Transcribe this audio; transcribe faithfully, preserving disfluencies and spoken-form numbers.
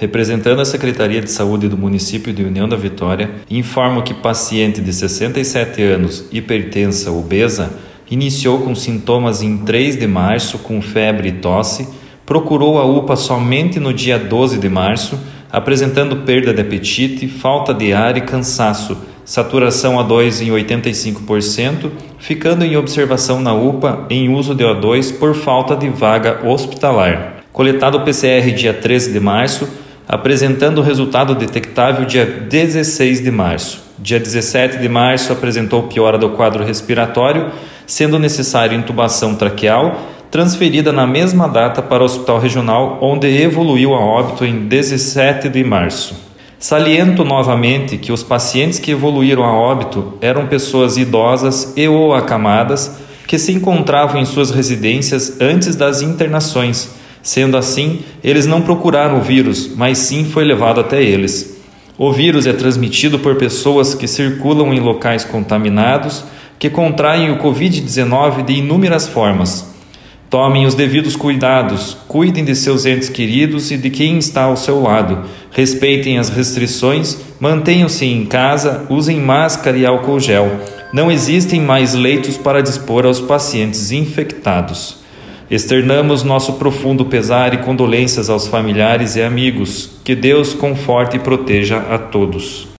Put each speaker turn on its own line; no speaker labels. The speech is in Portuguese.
Representando a Secretaria de Saúde do município de União da Vitória, informo que paciente de sessenta e sete anos, hipertensa, obesa, iniciou com sintomas em três de março com febre e tosse, procurou a U P A somente no dia doze de março, apresentando perda de apetite, falta de ar e cansaço, saturação O dois em oitenta e cinco por cento, ficando em observação na U P A em uso de O dois por falta de vaga hospitalar. Coletado o P C R dia treze de março, apresentando o resultado detectável dia dezesseis de março. Dia dezessete de março apresentou piora do quadro respiratório, sendo necessário intubação traqueal, transferida na mesma data para o Hospital Regional, onde evoluiu a óbito em dezessete de março. Saliento novamente que os pacientes que evoluíram a óbito eram pessoas idosas e ou acamadas que se encontravam em suas residências antes das internações. Sendo assim, eles não procuraram o vírus, mas sim foi levado até eles. O vírus é transmitido por pessoas que circulam em locais contaminados, que contraem o covid dezenove de inúmeras formas. Tomem os devidos cuidados, cuidem de seus entes queridos e de quem está ao seu lado. Respeitem as restrições, mantenham-se em casa, usem máscara e álcool gel. Não existem mais leitos para dispor aos pacientes infectados. Externamos nosso profundo pesar e condolências aos familiares e amigos. Que Deus conforte e proteja a todos.